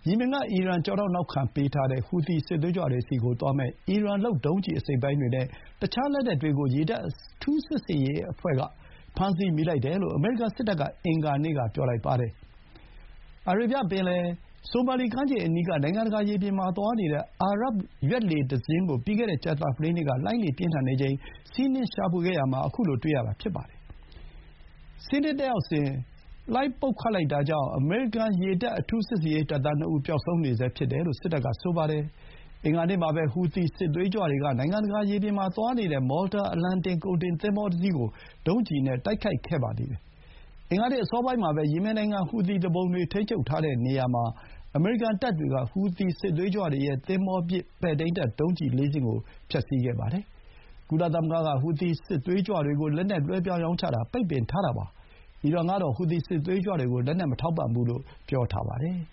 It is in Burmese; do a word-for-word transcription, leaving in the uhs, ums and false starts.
ယီမင်က အီရန်ကျောထောက်နောက်ခံပေးထားတဲ့ ဟူသီစစ်သွေးကြွတွေဆီကိုသွားမယ့် အီရန်လုပ် ဒုံးကျည်အစိတ်အပိုင်းတွေနဲ့ တခြားလက်နက်တွေကို ရေတပ် အထူးစစ်ဆင်ရေးအဖွဲ့က ဖမ်းဆီးမိလိုက်တယ်လို့ အမေရိကန်စစ်တပ်က အင်္ဂါနေ့က ပြောပါတယ်။ အာရေဗျပင်လယ် ဆိုမာလီကမ်းခြေအနီးက နိုင်ငံတကာရေပြင်မှာသွားနေတဲ့ အာရပ်ရွက်လှေတစင်းကို ပြီးခဲ့တဲ့ ကြာသပတေးနေ့က လှိုင်းလေပြင်းထန်နေချိန် စီးနင်းရှာဖွေခဲ့ရာမှာ ခုလို တွေ့ရတာဖြစ်ပါတယ်။ စီးနင်းတက်ရောက်စဥ် လှိုင်းပုတ်ခတ်လိုက်တာကြောင့် အမေရိကန်ရေတပ် အထူးစစ်ဆင်ရေးတပ်သားနှစ်ဦး ပျောက်ဆုံးနေဆဲဖြစ်တယ်လို့ စစ်တပ်က ဆိုပါတယ်။ အင်္ဂါနေ့မှာပဲ ဟူသီစစ်သွေးကြွတွေက နိုင်ငံတကာရေပြင်မှာသွားနေတဲ့ မော်တာအလံတင်ကုန်တင်သင်္ဘောတစီးကို ဒုံးကျည်နဲ့ တိုက်ခိုက်ခဲ့ပါသေးတယ်။ အင်္ဂါနေ့အစောပိုင်းမှာပဲ ယီမင်နိုင်ငံ ဟူသီသူပုန်တွေထိန်းချုပ်ထားတဲ့နေရာမှာ အမေရိကန်တပ်တွေက ဟူသီစစ်သွေးကြွတွေရဲ့ သင်္ဘောပစ် ပဲ့ထိန်းတပ်ဒုံးကျည်လေးစင်းကို ဖျက်ဆီးခဲ့ပါတယ်။ ကုလသမဂ္ဂက ဟူသီစစ်သွေးကြွတွေကို လက်နက်လွှဲပြောင်းရောင်းချတာ ပိတ်ပင်ထားတာပါ။ အီရန်ကတော့ ဟူသီစစ်သွေးကြွတွေကို လက်နက်မထောက်ပံ့ဘူးလို့ ပြောပါတယ်။